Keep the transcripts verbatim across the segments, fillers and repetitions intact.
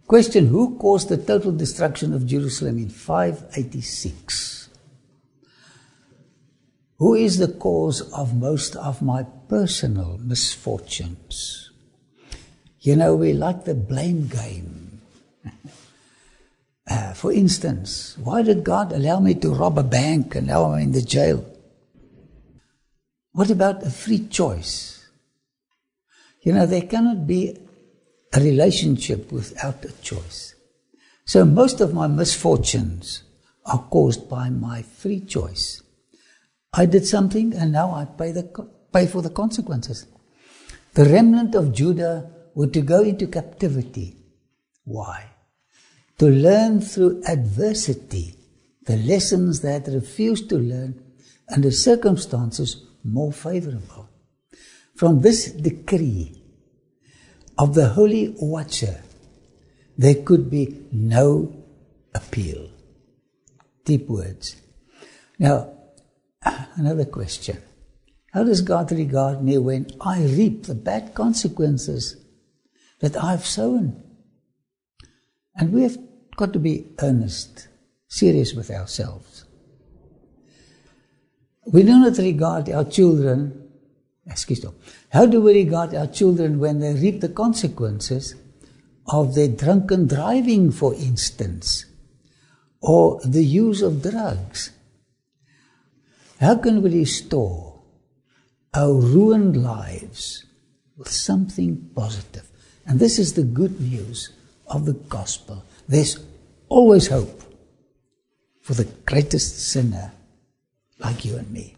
Question, who caused the total destruction of Jerusalem in five eighty-six? Who is the cause of most of my personal misfortunes? You know, we like the blame game. uh, for instance, why did God allow me to rob a bank and now I'm in the jail? What about a free choice? You know, there cannot be a relationship without a choice. So most of my misfortunes are caused by my free choice. I did something and now I pay the pay for the consequences. The remnant of Judah were to go into captivity. Why? To learn through adversity the lessons they had refused to learn under circumstances more favorable. From this decree of the Holy Watcher, there could be no appeal. Deep words. Now, another question. How does God regard me when I reap the bad consequences that I've sown? And we have got to be earnest, serious with ourselves. We do not regard our children, excuse me, how do we regard our children when they reap the consequences of their drunken driving, for instance, or the use of drugs? How can we restore our ruined lives with something positive? And this is the good news of the gospel. There's always hope for the greatest sinner like you and me.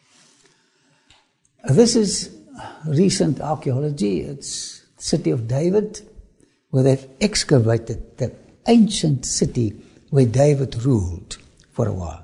This is recent archaeology. It's the city of David, where they've excavated the ancient city where David ruled for a while.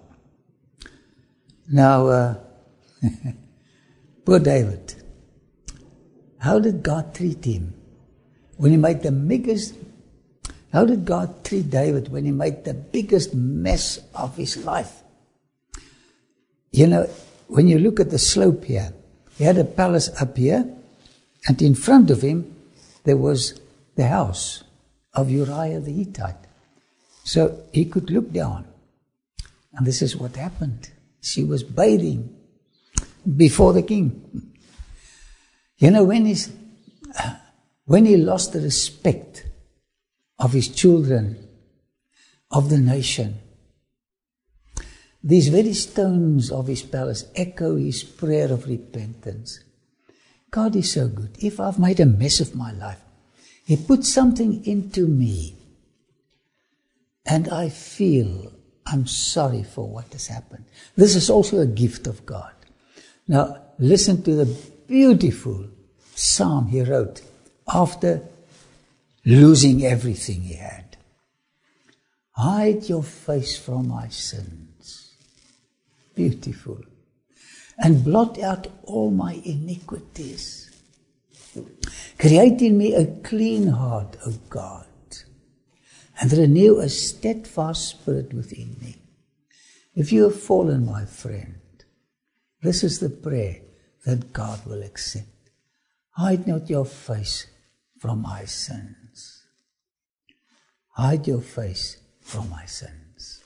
Now, uh, poor David, how did God treat him when he made the biggest, how did God treat David when he made the biggest mess of his life? You know, when you look at the slope here, he had a palace up here, and in front of him there was the house of Uriah the Hittite. So he could look down, and this is what happened. She was bathing before the king. You know, when he's, when he lost the respect of his children, of the nation, these very stones of his palace echo his prayer of repentance. God is so good. If I've made a mess of my life, He put something into me, and I feel I'm sorry for what has happened. This is also a gift of God. Now, listen to the beautiful psalm he wrote after losing everything he had. Hide your face from my sins. Beautiful. And blot out all my iniquities. Create in me a clean heart, O God, and renew a steadfast spirit within me. If you have fallen, my friend, this is the prayer that God will accept. Hide not your face from my sins. Hide your face from my sins.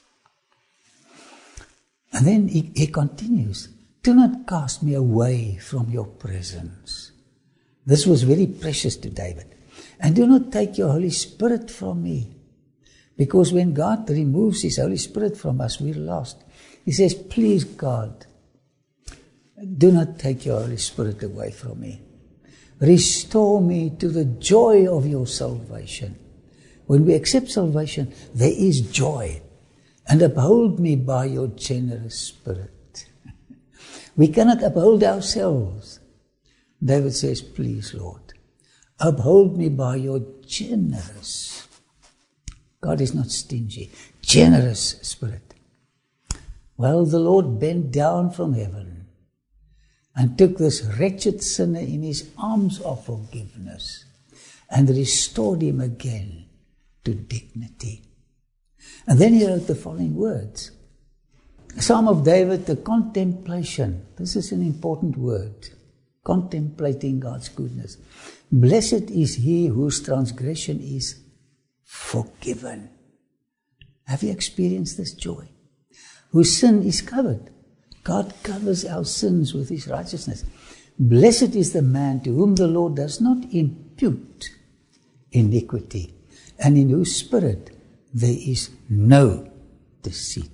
And then he, he continues, do not cast me away from your presence. This was very precious to David. And do not take your Holy Spirit from me. Because when God removes His Holy Spirit from us, we're lost. He says, please God, do not take your Holy Spirit away from me. Restore me to the joy of your salvation. When we accept salvation, there is joy. And uphold me by your generous spirit. We cannot uphold ourselves. David says, please, Lord, uphold me by your generous. God is not stingy. Generous spirit. Well, the Lord bent down from heaven and took this wretched sinner in His arms of forgiveness and restored him again to dignity. And then he wrote the following words. Psalm of David, the contemplation. This is an important word. Contemplating God's goodness. Blessed is he whose transgression is forgiven. Have you experienced this joy? Whose sin is covered. God covers our sins with His righteousness. Blessed is the man to whom the Lord does not impute iniquity, and in whose spirit there is no deceit.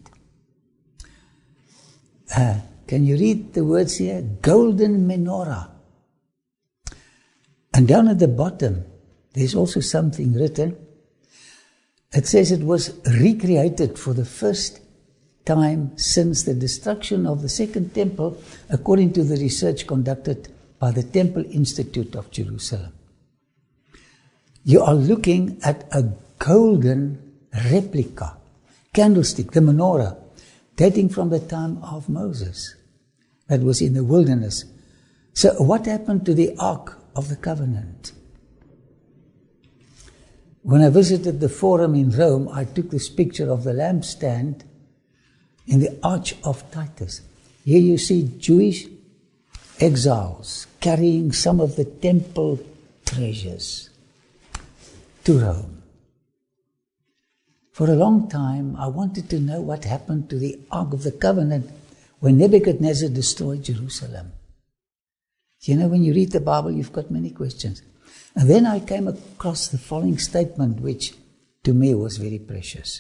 Uh, can you read the words here? Golden menorah. And down at the bottom, there's also something written. It says it was recreated for the first time since the destruction of the Second Temple, according to the research conducted by the Temple Institute of Jerusalem. You are looking at a golden replica, candlestick, the menorah, dating from the time of Moses, that was in the wilderness. So what happened to the Ark of the Covenant? When I visited the Forum in Rome, I took this picture of the lampstand in the Arch of Titus. Here you see Jewish exiles carrying some of the temple treasures to Rome. For a long time, I wanted to know what happened to the Ark of the Covenant when Nebuchadnezzar destroyed Jerusalem. You know, when you read the Bible, you've got many questions. And then I came across the following statement, which to me was very precious.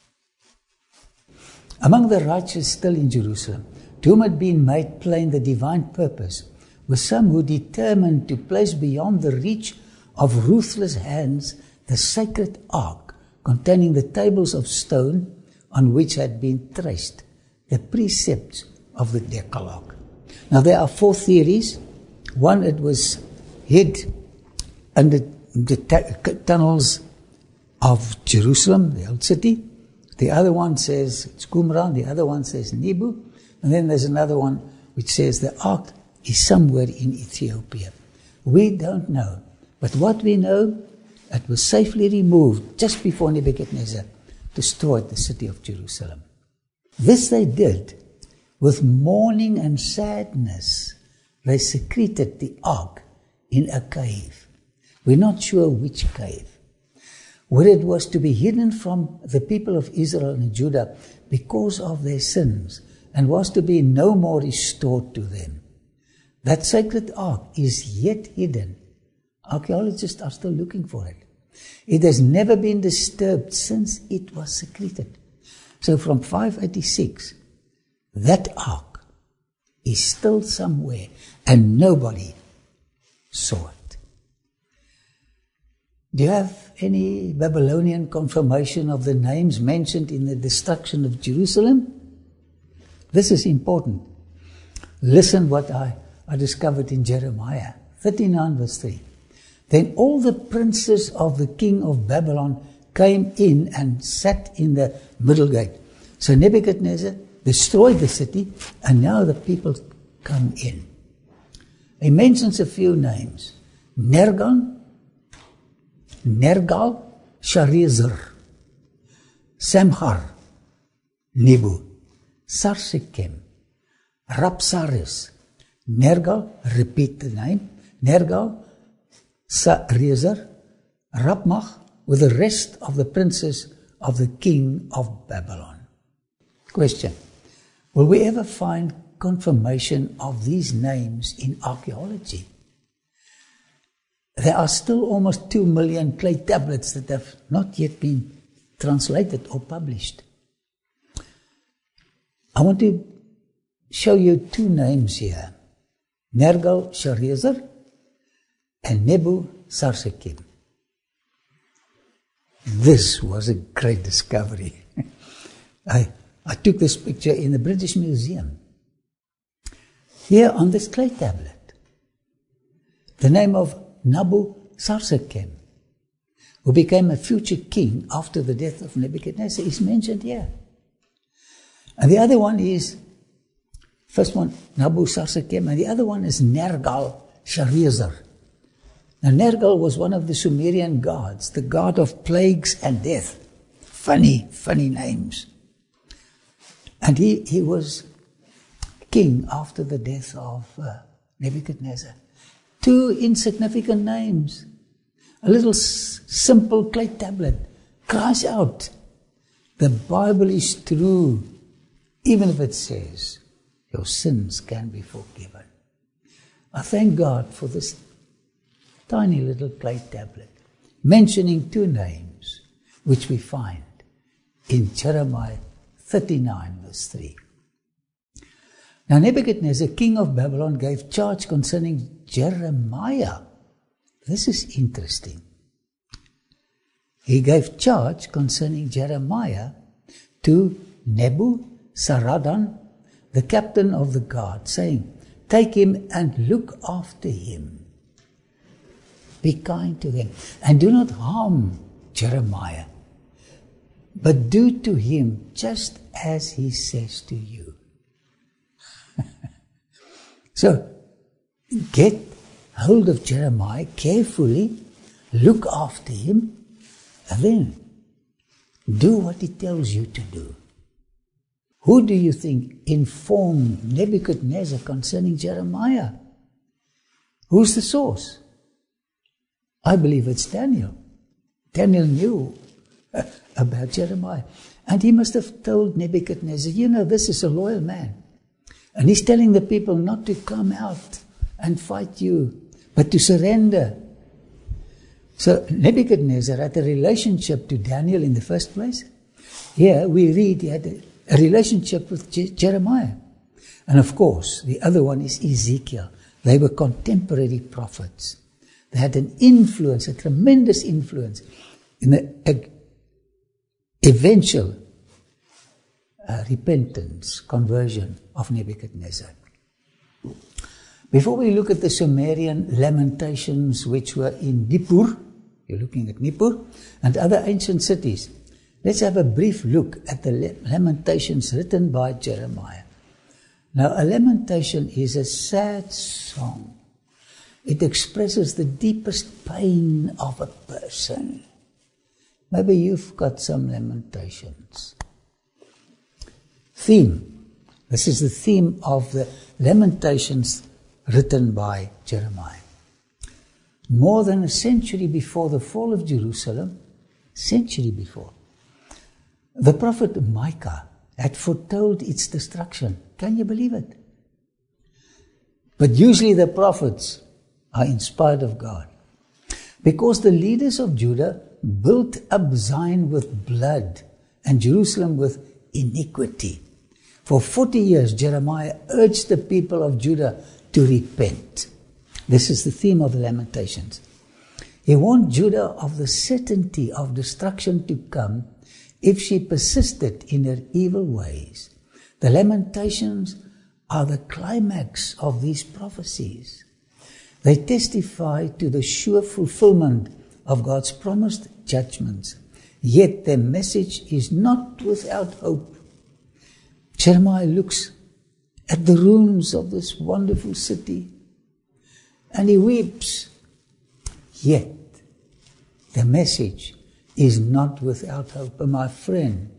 Among the righteous still in Jerusalem, to whom had been made plain the divine purpose, were some who determined to place beyond the reach of ruthless hands the sacred ark, containing the tables of stone on which had been traced the precepts of the Decalogue. Now there are four theories. One, it was hid under the t- tunnels of Jerusalem, the old city. The other one says it's Qumran, the other one says Nebu, and then there's another one which says the ark is somewhere in Ethiopia. We don't know, but what we know, it was safely removed just before Nebuchadnezzar destroyed the city of Jerusalem. This they did with mourning and sadness. They secreted the ark in a cave. We're not sure which cave. Where it was to be hidden from the people of Israel and Judah because of their sins, and was to be no more restored to them. That sacred ark is yet hidden. Archaeologists are still looking for it. It has never been disturbed since it was secreted. So from five eighty-six, that ark is still somewhere and nobody saw it. Do you have any Babylonian confirmation of the names mentioned in the destruction of Jerusalem? This is important. Listen what I, I discovered in Jeremiah thirty-nine verse three. Then all the princes of the king of Babylon came in and sat in the middle gate. So Nebuchadnezzar destroyed the city, and now the people come in. He mentions a few names. Nergal, Nergal, Sharezer, Samhar, Nebu, Sarsekem, Rapsaris. Nergal, repeat the name, Nergal, Sharezer, Rapmach, with the rest of the princes of the king of Babylon. Question: will we ever find confirmation of these names in archaeology? There are still almost two million clay tablets that have not yet been translated or published. I want to show you two names here: Nergal Sharezer and Nebu Sarsekim. This was a great discovery. I, I took this picture in the British Museum. Here on this clay tablet, the name of Nabu Sarsekem, who became a future king after the death of Nebuchadnezzar, is mentioned here. And the other one is, first one, Nabu Sarsekem, and the other one is Nergal Sharezer. Now, Nergal was one of the Sumerian gods, the god of plagues and death. Funny, funny names. And he, he was king after the death of uh, Nebuchadnezzar. Two insignificant names. A little s- simple clay tablet cries out, the Bible is true, even if it says your sins can be forgiven. I thank God for this tiny little clay tablet, mentioning two names, which we find in Jeremiah thirty-nine, verse three. Now Nebuchadnezzar, king of Babylon, gave charge concerning Jeremiah. This is interesting. He gave charge concerning Jeremiah to Nebuzaradan, the captain of the guard, saying, take him and look after him. Be kind to him, and do not harm Jeremiah, but do to him just as he says to you. So, get hold of Jeremiah carefully, look after him, and then do what he tells you to do. Who do you think informed Nebuchadnezzar concerning Jeremiah? Who's the source? I believe it's Daniel. Daniel knew about Jeremiah. And he must have told Nebuchadnezzar, you know, this is a loyal man. And he's telling the people not to come out and fight you, but to surrender. So Nebuchadnezzar had a relationship to Daniel in the first place. Here we read he had a, a relationship with Je- Jeremiah. And of course, the other one is Ezekiel. They were contemporary prophets. They had an influence, a tremendous influence in the uh, eventual uh, repentance, conversion of Nebuchadnezzar. Before we look at the Sumerian lamentations which were in Nippur, you're looking at Nippur, and other ancient cities, let's have a brief look at the lamentations written by Jeremiah. Now, a lamentation is a sad song. It expresses the deepest pain of a person. Maybe you've got some lamentations. Theme. This is the theme of the lamentations written by Jeremiah. More than a century before the fall of Jerusalem, century before, the prophet Micah had foretold its destruction. Can you believe it? But usually the prophets are inspired of God, because the leaders of Judah built up Zion with blood and Jerusalem with iniquity. For forty years, Jeremiah urged the people of Judah to repent. This is the theme of the Lamentations. He warned Judah of the certainty of destruction to come if she persisted in her evil ways. The Lamentations are the climax of these prophecies. They testify to the sure fulfillment of God's promised judgments. Yet their message is not without hope. Jeremiah looks at the ruins of this wonderful city and he weeps. Yet the message is not without hope. And my friend,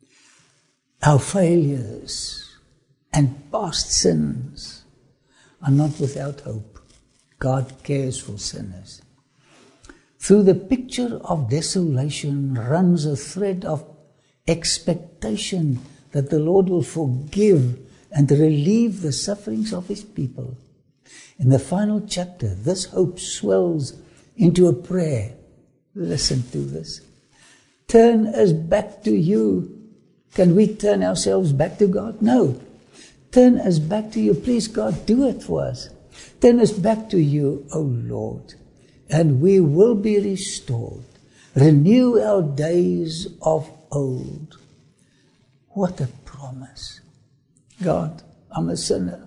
our failures and past sins are not without hope. God cares for sinners. Through the picture of desolation runs a thread of expectation that the Lord will forgive and relieve the sufferings of His people. In the final chapter, this hope swells into a prayer. Listen to this. Turn us back to you. Can we turn ourselves back to God? No. Turn us back to you. Please, God, do it for us. Turn us back to you, O Lord, and we will be restored. Renew our days of old. What a promise. God, I'm a sinner.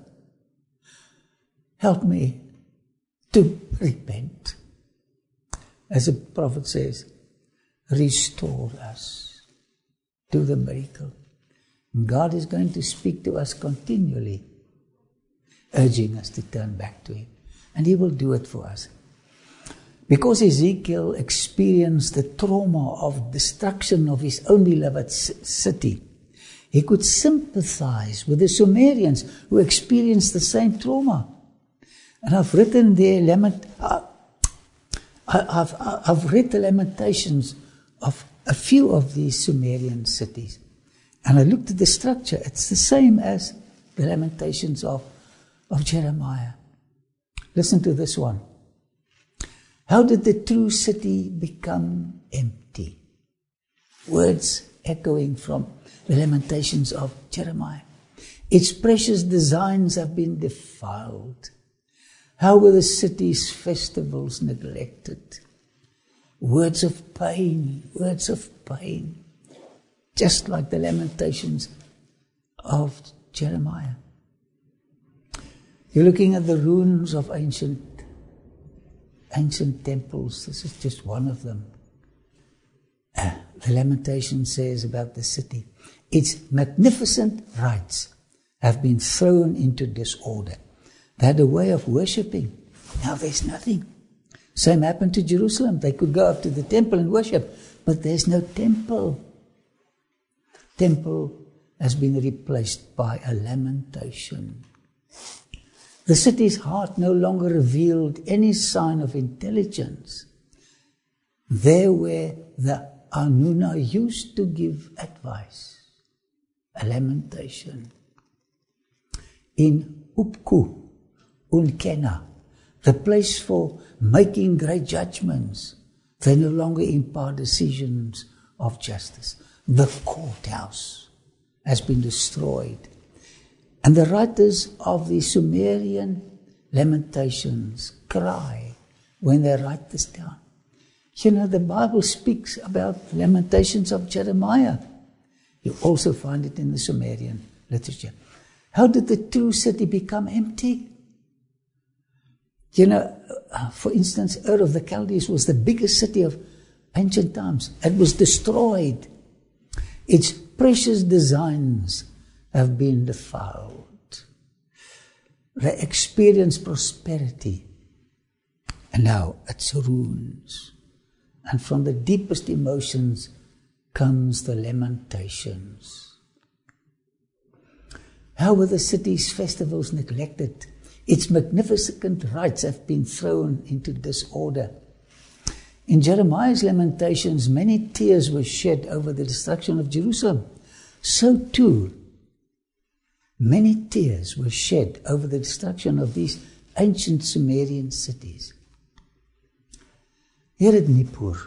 Help me to repent. As the prophet says, restore us. Do the miracle. God is going to speak to us continually, urging us to turn back to Him. And He will do it for us. Because Ezekiel experienced the trauma of destruction of his own beloved city, he could sympathize with the Sumerians who experienced the same trauma. And I've written their lament, uh, I've, I've read the lamentations of a few of these Sumerian cities. And I looked at the structure. It's the same as the Lamentations of, of Jeremiah. Listen to this one. How did the true city become empty? Words echoing from the Lamentations of Jeremiah. Its precious designs have been defiled. How were the city's festivals neglected? Words of pain, words of pain. Just like the Lamentations of Jeremiah. You're looking at the ruins of ancient, ancient temples. This is just one of them. Uh, the Lamentation says about the city, its magnificent rites have been thrown into disorder. They had a way of worshipping. Now there's nothing. Same happened to Jerusalem. They could go up to the temple and worship, but there's no temple. Temple has been replaced by a lamentation. The city's heart no longer revealed any sign of intelligence. There where the Anuna used to give advice, a lamentation. In Upku, Unkena, the place for making great judgments, they no longer impart decisions of justice. The courthouse has been destroyed. And the writers of the Sumerian Lamentations cry when they write this down. You know, the Bible speaks about the Lamentations of Jeremiah. You also find it in the Sumerian literature. How did the true city become empty? You know, for instance, Ur of the Chaldees was the biggest city of ancient times. It was destroyed. Its precious designs have been defiled. They experienced prosperity. And now it's ruins. And from the deepest emotions comes the lamentations. How were the city's festivals neglected? Its magnificent rites have been thrown into disorder. In Jeremiah's Lamentations, many tears were shed over the destruction of Jerusalem. So too, many tears were shed over the destruction of these ancient Sumerian cities. Here at Nippur,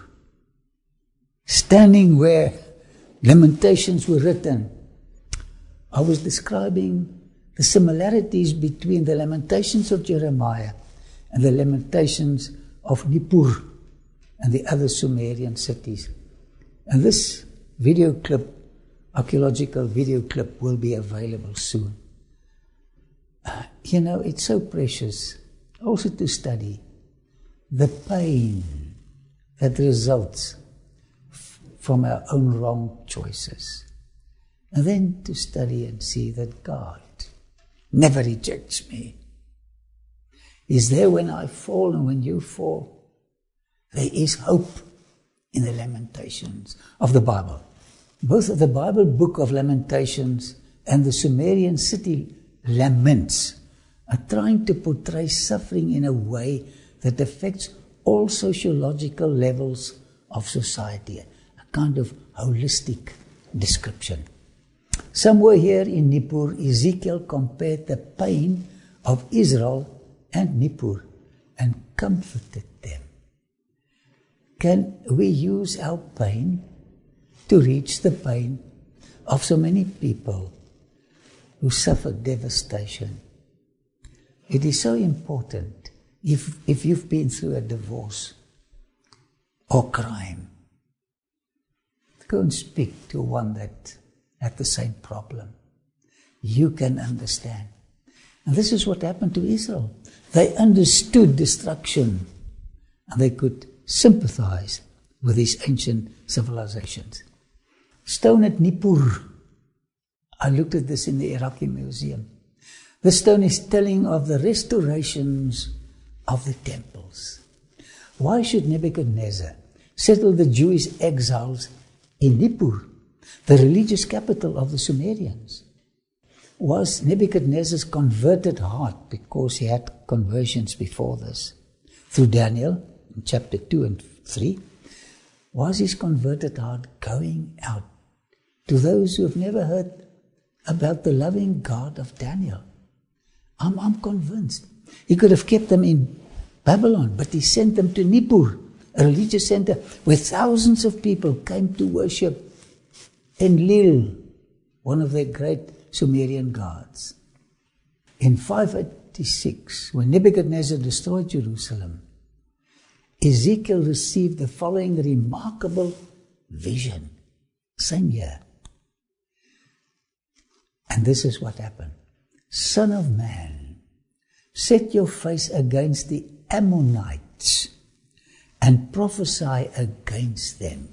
standing where Lamentations were written, I was describing the similarities between the Lamentations of Jeremiah and the Lamentations of Nippur and the other Sumerian cities. And this video clip, archaeological video clip, will be available soon. Uh, you know, it's so precious also to study the pain that results f- from our own wrong choices. And then to study and see that God never rejects me. He's there when I fall and when you fall. There is hope in the Lamentations of the Bible. Both the Bible book of Lamentations and the Sumerian city laments are trying to portray suffering in a way that affects all sociological levels of society, a kind of holistic description. Somewhere here in Nippur, Ezekiel compared the pain of Israel and Nippur and comforted them. Can we use our pain to reach the pain of so many people who suffer devastation? It is so important if, if you've been through a divorce or crime, go and speak to one that had the same problem. You can understand. And this is what happened to Israel. They understood destruction and they could sympathize with these ancient civilizations. Stone at Nippur. I looked at this in the Iraqi Museum. The stone is telling of the restorations of the temples. Why should Nebuchadnezzar settle the Jewish exiles in Nippur, the religious capital of the Sumerians? Was Nebuchadnezzar's converted heart, because he had conversions before this, through Daniel in chapter two and three, was his converted heart going out to those who have never heard about the loving God of Daniel. I'm, I'm convinced. He could have kept them in Babylon, but he sent them to Nippur, a religious center where thousands of people came to worship Enlil, one of their great Sumerian gods. In five eighty-six, when Nebuchadnezzar destroyed Jerusalem, Ezekiel received the following remarkable vision. Same year. And this is what happened. Son of man, set your face against the Ammonites and prophesy against them.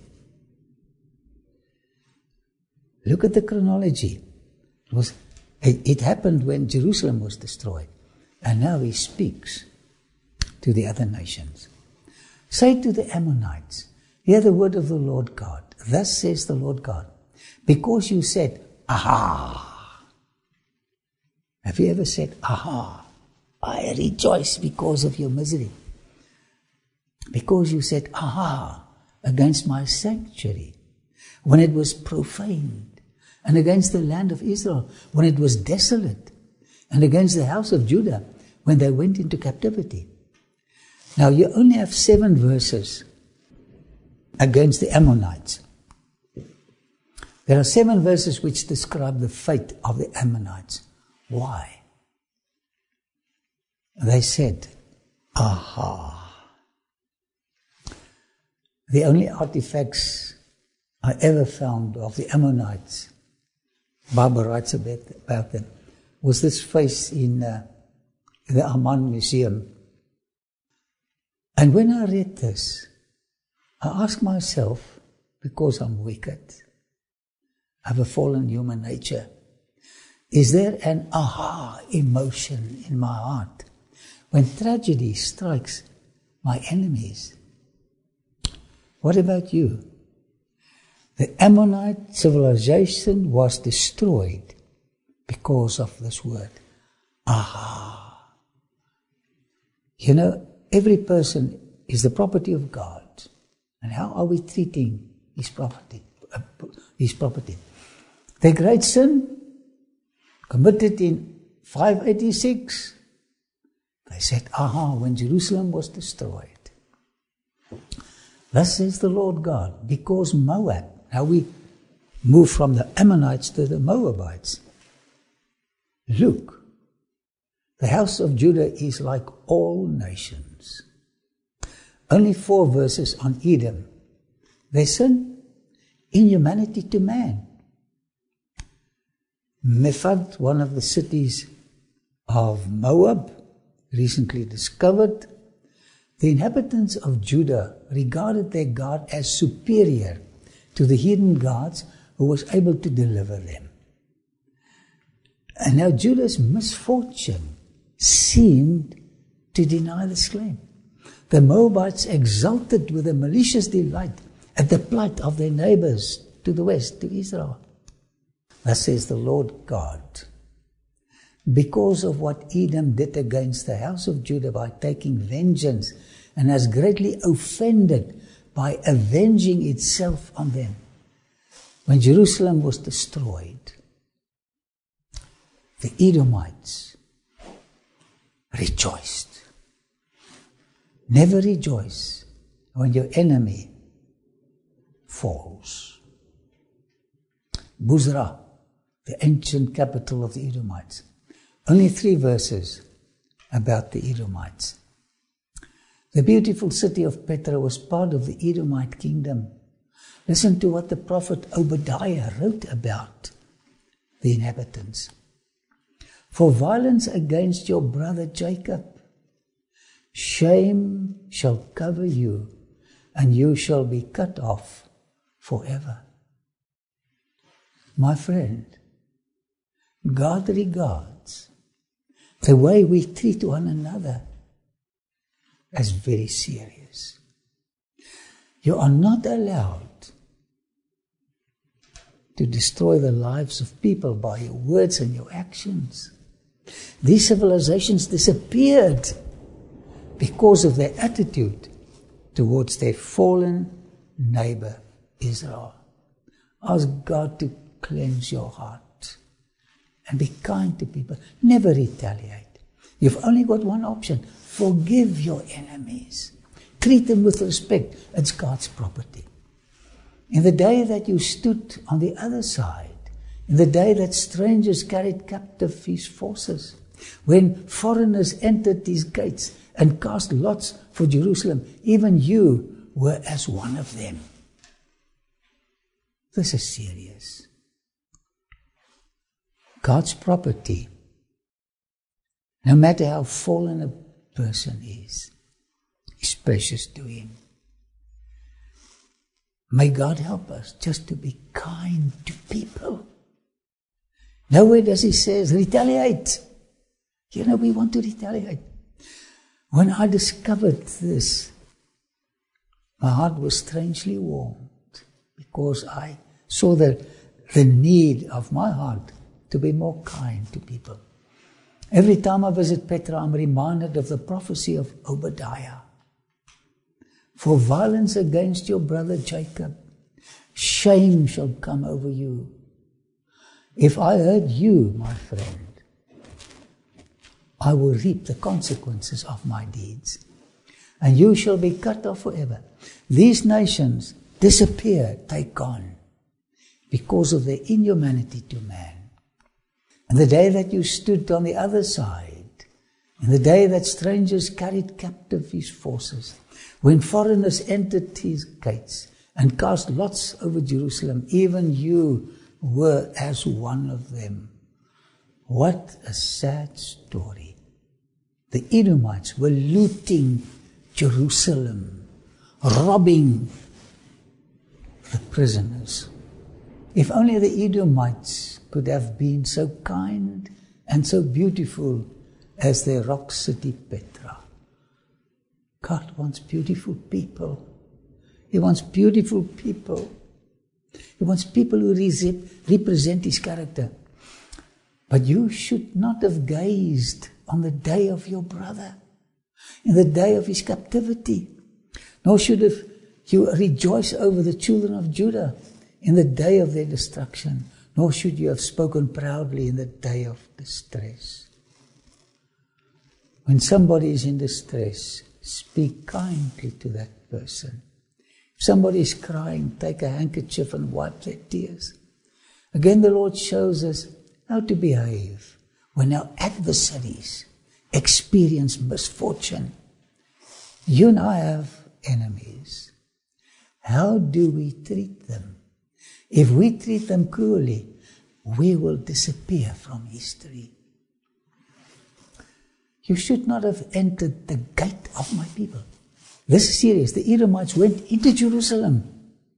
Look at the chronology. It, was, it, it happened when Jerusalem was destroyed. And now he speaks to the other nations. Say to the Ammonites, hear the word of the Lord God. Thus says the Lord God, because you said, aha. Have you ever said, aha, I rejoice because of your misery? Because you said, aha, against my sanctuary, when it was profaned, and against the land of Israel, when it was desolate, and against the house of Judah, when they went into captivity. Now you only have seven verses against the Ammonites. There are seven verses which describe the fate of the Ammonites. Why? They said, aha. The only artifacts I ever found of the Ammonites, Barbara writes about, about them, was this face in uh, the Amman Museum. And when I read this, I asked myself, because I'm wicked, I have a fallen human nature, is there an aha emotion in my heart when tragedy strikes my enemies? What about you? The Ammonite civilization was destroyed because of this word, aha. You know, every person is the property of God. And how are we treating his property? Uh, his property? The great sin committed in five eighty-six. They said, aha, when Jerusalem was destroyed. Thus says the Lord God, because Moab, now we move from the Ammonites to the Moabites. Look, the house of Judah is like all nations. Only four verses on Edom. They sin, inhumanity to man. Mephad, one of the cities of Moab, recently discovered, the inhabitants of Judah regarded their God as superior to the hidden gods who was able to deliver them. And now Judah's misfortune seemed to deny this claim. The Moabites exulted with a malicious delight at the plight of their neighbors to the west, to Israel. Thus says the Lord God, because of what Edom did against the house of Judah by taking vengeance and has greatly offended by avenging itself on them. When Jerusalem was destroyed, the Edomites rejoiced. Never rejoice when your enemy falls. Buzrah, the ancient capital of the Edomites. Only three verses about the Edomites. The beautiful city of Petra was part of the Edomite kingdom. Listen to what the prophet Obadiah wrote about the inhabitants. For violence against your brother Jacob, shame shall cover you, and you shall be cut off forever. My friend, God regards the way we treat one another as very serious. You are not allowed to destroy the lives of people by your words and your actions. These civilizations disappeared because of their attitude towards their fallen neighbor, Israel. Ask God to cleanse your heart and be kind to people. Never retaliate. You've only got one option. Forgive your enemies. Treat them with respect. It's God's property. In the day that you stood on the other side, in the day that strangers carried captive his forces, when foreigners entered these gates and cast lots for Jerusalem, even you were as one of them. This is serious. God's property, no matter how fallen a person is, is precious to him. May God help us just to be kind to people. Nowhere does he say, retaliate. You know, we want to retaliate. When I discovered this, my heart was strangely warmed because I saw the, the need of my heart to be more kind to people. Every time I visit Petra, I'm reminded of the prophecy of Obadiah. For violence against your brother Jacob, shame shall come over you. If I hurt you, my friend, I will reap the consequences of my deeds, and you shall be cut off forever. These nations disappear, they gone, because of their inhumanity to man. And the day that you stood on the other side, in the day that strangers carried captive his forces, when foreigners entered his gates and cast lots over Jerusalem, even you were as one of them. What a sad story. The Edomites were looting Jerusalem, robbing the prisoners. If only the Edomites could have been so kind and so beautiful as their rock city Petra. God wants beautiful people. He wants beautiful people. He wants people who represent his character. But you should not have gazed on the day of your brother, in the day of his captivity. Nor should have you rejoice over the children of Judah in the day of their destruction. Nor should you have spoken proudly in the day of distress. When somebody is in distress, speak kindly to that person. If somebody is crying, take a handkerchief and wipe their tears. Again, the Lord shows us how to behave when our adversaries experience misfortune. You and I have enemies. How do we treat them? If we treat them cruelly, we will disappear from history. You should not have entered the gate of my people. This is serious. The Edomites went into Jerusalem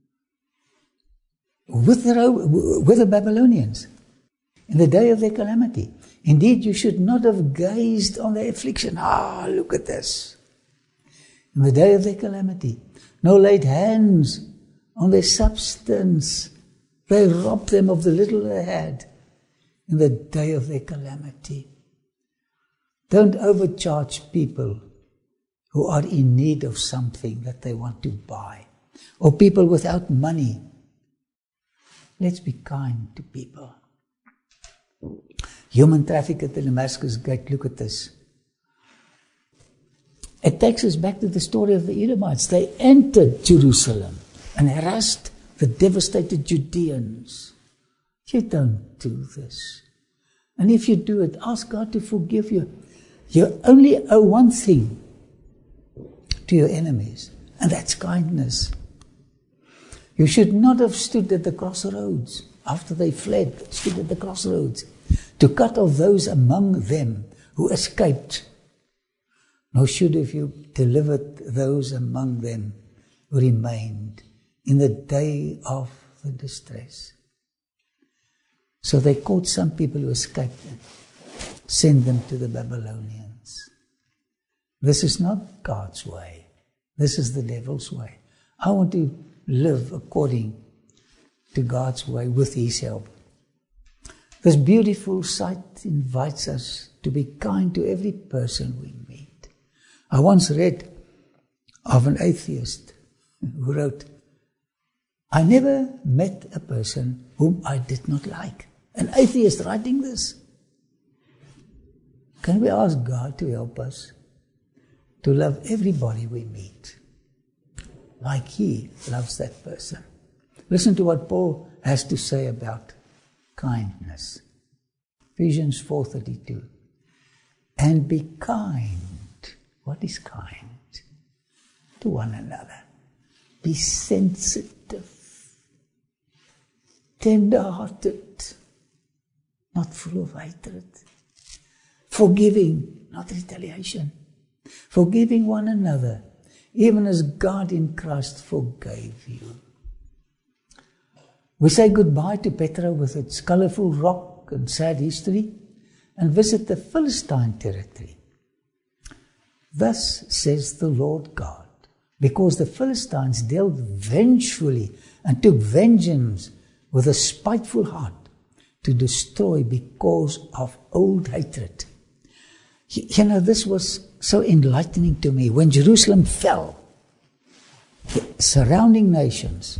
with the, with the Babylonians in the day of their calamity. Indeed, you should not have gazed on their affliction. Ah, look at this. In the day of their calamity, nor laid hands on their substance. They robbed them of the little they had in the day of their calamity. Don't overcharge people who are in need of something that they want to buy, or people without money. Let's be kind to people. Human traffic at the Damascus Gate, look at this. It takes us back to the story of the Edomites. They entered Jerusalem and harassed the devastated Judeans. You don't do this. And if you do it, ask God to forgive you. You only owe one thing to your enemies, and that's kindness. You should not have stood at the crossroads after they fled, stood at the crossroads to cut off those among them who escaped. Nor should have you delivered those among them who remained in the day of the distress. So they caught some people who escaped and sent them to the Babylonians. This is not God's way. This is the devil's way. I want to live according to God's way with his help. This beautiful sight invites us to be kind to every person we meet. I once read of an atheist who wrote, I never met a person whom I did not like. An atheist writing this. Can we ask God to help us to love everybody we meet like He loves that person? Listen to what Paul has to say about kindness. Ephesians four thirty-two. And be kind. What is kind? To one another. Be sensitive. Tender-hearted. Not full of hatred. Forgiving, not retaliation. Forgiving one another, even as God in Christ forgave you. We say goodbye to Petra with its colorful rock and sad history and visit the Philistine territory. Thus says the Lord God, because the Philistines dealt vengefully and took vengeance with a spiteful heart to destroy because of old hatred. You know, this was so enlightening to me. When Jerusalem fell, the surrounding nations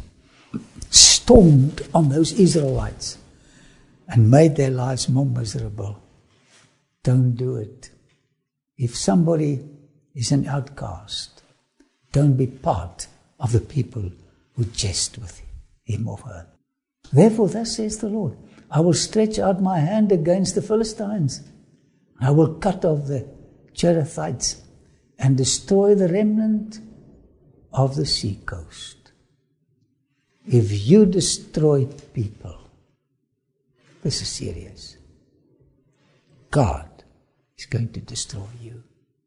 stormed on those Israelites and made their lives more miserable. Don't do it. If somebody is an outcast, don't be part of the people who jest with him or her. Therefore, thus says the Lord, I will stretch out my hand against the Philistines. I will cut off the Cherethites and destroy the remnant of the sea coast. If you destroy people, this is serious. God is going to destroy you.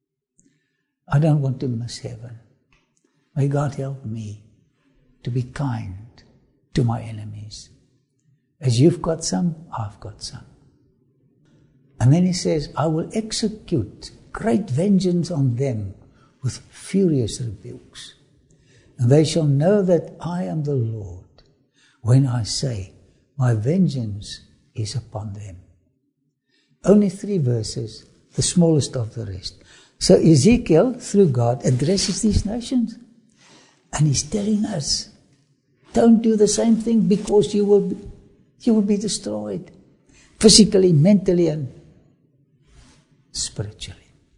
I don't want to miss heaven. May God help me to be kind to my enemies. As you've got some, I've got some. And then he says, I will execute great vengeance on them with furious rebukes. And they shall know that I am the Lord when I say, my vengeance is upon them. Only three verses, the smallest of the rest. So Ezekiel, through God, addresses these nations. And he's telling us, don't do the same thing because you will be, you will be destroyed. Physically, mentally, and spiritually.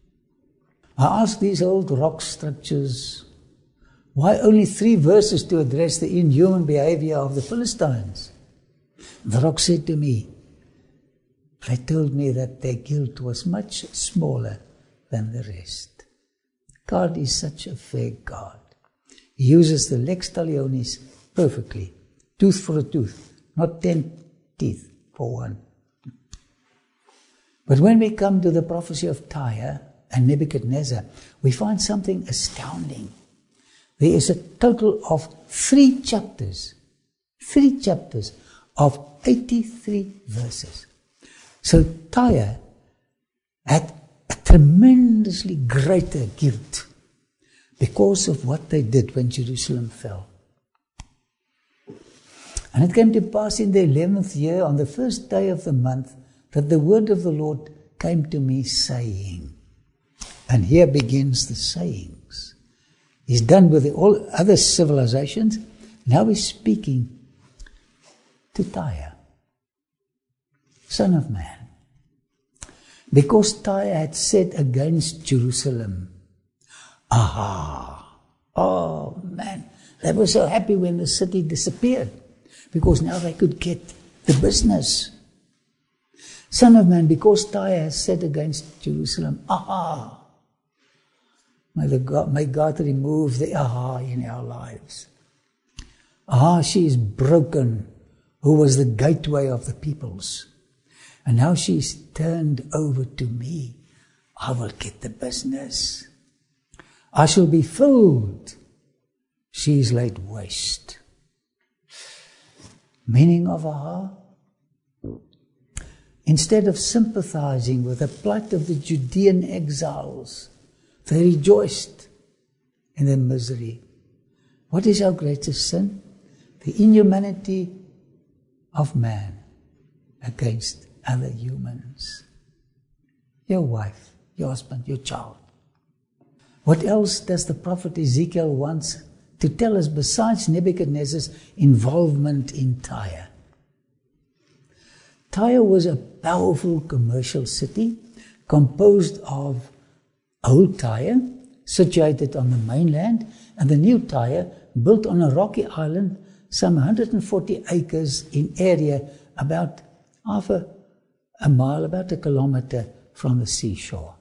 I ask these old rock structures, why only three verses to address the inhuman behavior of the Philistines? The rock said to me, they told me that their guilt was much smaller than the rest. God is such a fair God. He uses the lex talionis perfectly. Tooth for a tooth, not ten teeth for one. But when we come to the prophecy of Tyre and Nebuchadnezzar, we find something astounding. There is a total of three chapters, three chapters of eighty-three verses. So Tyre had a tremendously greater guilt because of what they did when Jerusalem fell. And it came to pass in the eleventh year, on the first day of the month, that the word of the Lord came to me saying, and here begins the sayings. He's done with the, all other civilizations. Now he's speaking to Tyre. Son of man, because Tyre had said against Jerusalem, aha, oh man, they were so happy when the city disappeared, because now they could get the business. Son of man, because Tyre has said against Jerusalem, aha, may, the God, may God remove the aha in our lives. Aha, she is broken, who was the gateway of the peoples. And now she's turned over to me. I will get the business. I shall be filled. She is laid waste. Meaning of aha? Instead of sympathizing with the plight of the Judean exiles, they rejoiced in their misery. What is our greatest sin? The inhumanity of man against other humans. Your wife, your husband, your child. What else does the prophet Ezekiel want to tell us besides Nebuchadnezzar's involvement in Tyre. Tyre was a powerful commercial city composed of old Tyre, situated on the mainland, and the new Tyre, built on a rocky island, some one hundred forty acres in area, about half a, a mile, about a kilometer from the seashore.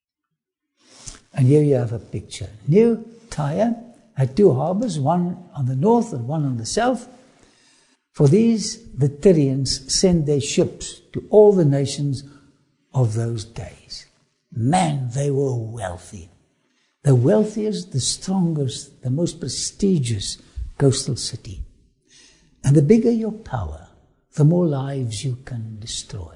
And here you have a picture. New Tyre had two harbors, one on the north and one on the south. For these, the Tyrians sent their ships to all the nations of those days. Man, they were wealthy. The wealthiest, the strongest, the most prestigious coastal city. And the bigger your power, the more lives you can destroy.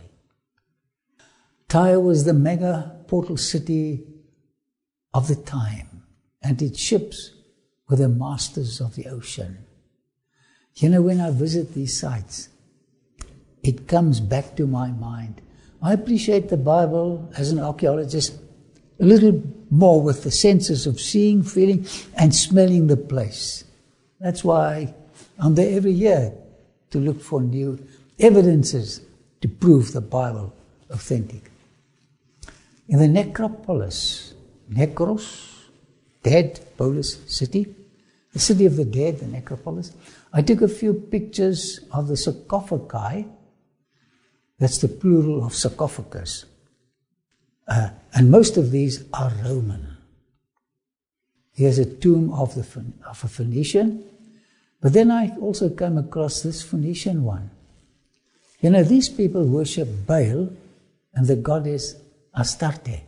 Tyre was the mega portal city of the time, and its ships were the masters of the ocean. You know, when I visit these sites, it comes back to my mind. I appreciate the Bible as an archaeologist a little more with the senses of seeing, feeling, and smelling the place. That's why I'm there every year to look for new evidences to prove the Bible authentic. In the necropolis, Necros, dead polis city, the city of the dead, the necropolis, I took a few pictures of the sarcophagi. That's the plural of sarcophagus. Uh, and most of these are Roman. Here's a tomb of, the, of a Phoenician. But then I also came across this Phoenician one. You know, these people worship Baal and the goddess Astarte.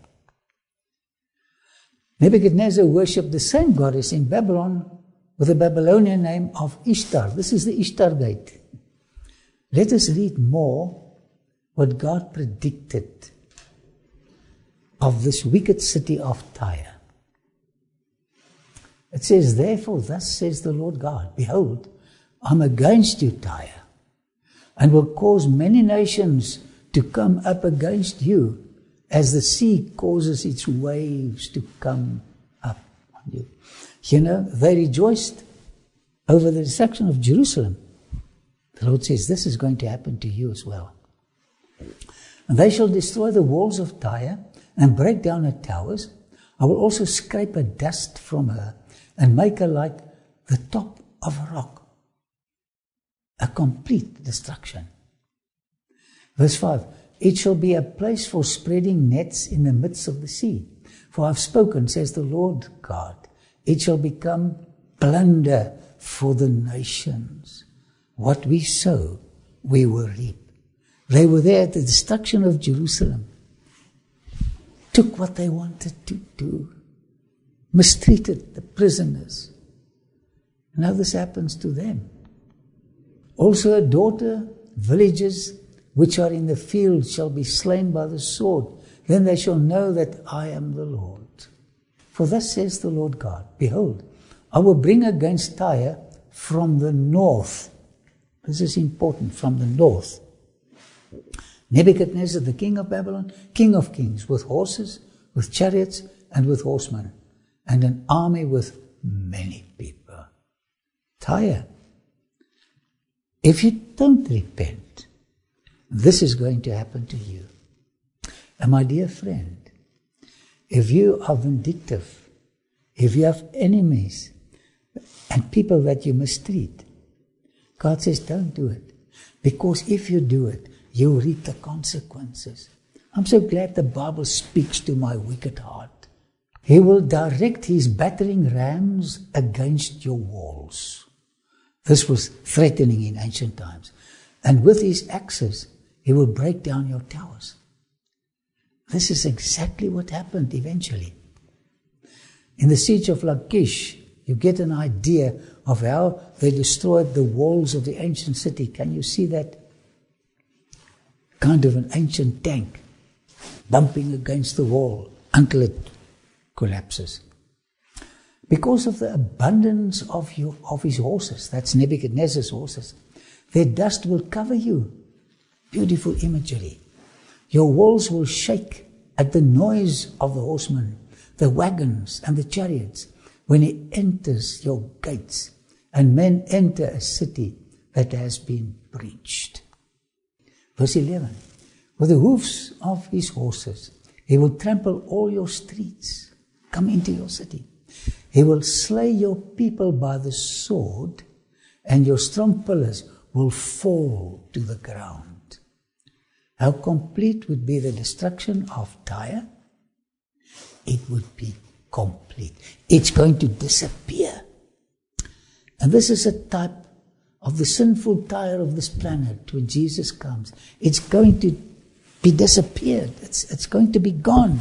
Nebuchadnezzar worshipped the same goddess in Babylon with the Babylonian name of Ishtar. This is the Ishtar Gate. Let us read more what God predicted of this wicked city of Tyre. It says, therefore, thus says the Lord God, behold, I'm against you, Tyre, and will cause many nations to come up against you, as the sea causes its waves to come up on you. You know, they rejoiced over the destruction of Jerusalem. The Lord says, this is going to happen to you as well. And they shall destroy the walls of Tyre and break down her towers. I will also scrape her dust from her and make her like the top of a rock. A complete destruction. Verse five. It shall be a place for spreading nets in the midst of the sea. For I have spoken, says the Lord God. It shall become plunder for the nations. What we sow, we will reap. They were there at the destruction of Jerusalem. Took what they wanted to do. Mistreated the prisoners. Now this happens to them. Also a daughter, villages, which are in the field shall be slain by the sword. Then they shall know that I am the Lord. For thus says the Lord God, behold, I will bring against Tyre from the north. This is important, from the north. Nebuchadnezzar, the king of Babylon, king of kings, with horses, with chariots, and with horsemen, and an army with many people. Tyre, if you don't repent, this is going to happen to you. And my dear friend, if you are vindictive, if you have enemies and people that you mistreat, God says don't do it. Because if you do it, you reap the consequences. I'm so glad the Bible speaks to my wicked heart. He will direct his battering rams against your walls. This was threatening in ancient times. And with his axes, he will break down your towers. This is exactly what happened eventually. In the siege of Lachish, you get an idea of how they destroyed the walls of the ancient city. Can you see that? Kind of an ancient tank bumping against the wall until it collapses. Because of the abundance of, your, of his horses, that's Nebuchadnezzar's horses, their dust will cover you. Beautiful imagery. Your walls will shake at the noise of the horsemen, the wagons and the chariots. when he enters your gates, and men enter a city that has been breached. Verse eleven, with the hoofs of his horses, he will trample all your streets. Come into your city. He will slay your people by the sword, and your strong pillars will fall to the ground. How complete would be the destruction of Tyre? It would be complete. It's going to disappear. And this is a type of the sinful Tyre of this planet when Jesus comes. It's going to be disappeared. It's, it's going to be gone.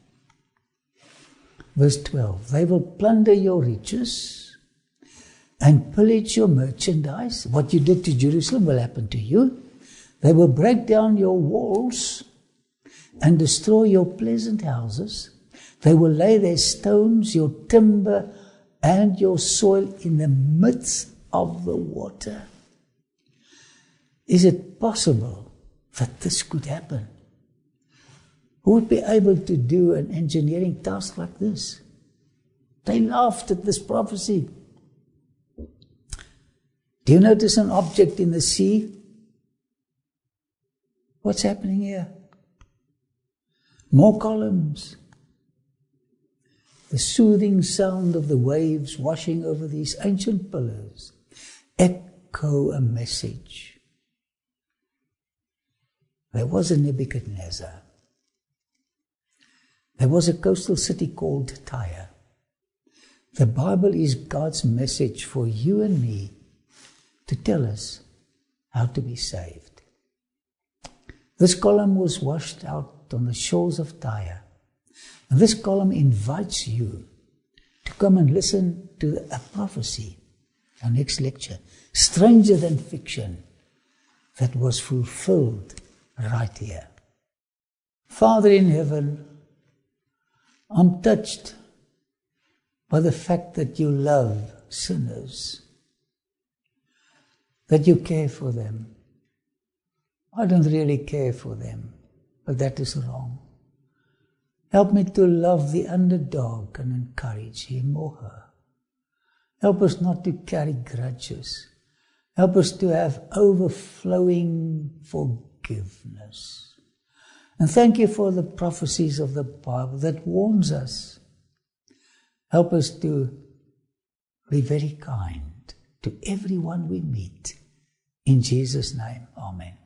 Verse twelve, they will plunder your riches and pillage your merchandise. What you did to Jerusalem will happen to you. They will break down your walls and destroy your pleasant houses. They will lay their stones, your timber, and your soil in the midst of the water. Is it possible that this could happen? Who would be able to do an engineering task like this? They laughed at this prophecy. Do you notice an object in the sea? What's happening here? More columns. The soothing sound of the waves washing over these ancient pillars echo a message. There was a Nebuchadnezzar. There was a coastal city called Tyre. The Bible is God's message for you and me to tell us how to be saved. This column was washed out on the shores of Tyre. And this column invites you to come and listen to a prophecy, our next lecture, stranger than fiction, that was fulfilled right here. Father in heaven, I'm touched by the fact that you love sinners, that you care for them. I don't really care for them, but that is wrong. Help me to love the underdog and encourage him or her. Help us not to carry grudges. Help us to have overflowing forgiveness. And thank you for the prophecies of the Bible that warns us. Help us to be very kind to everyone we meet. In Jesus' name, amen.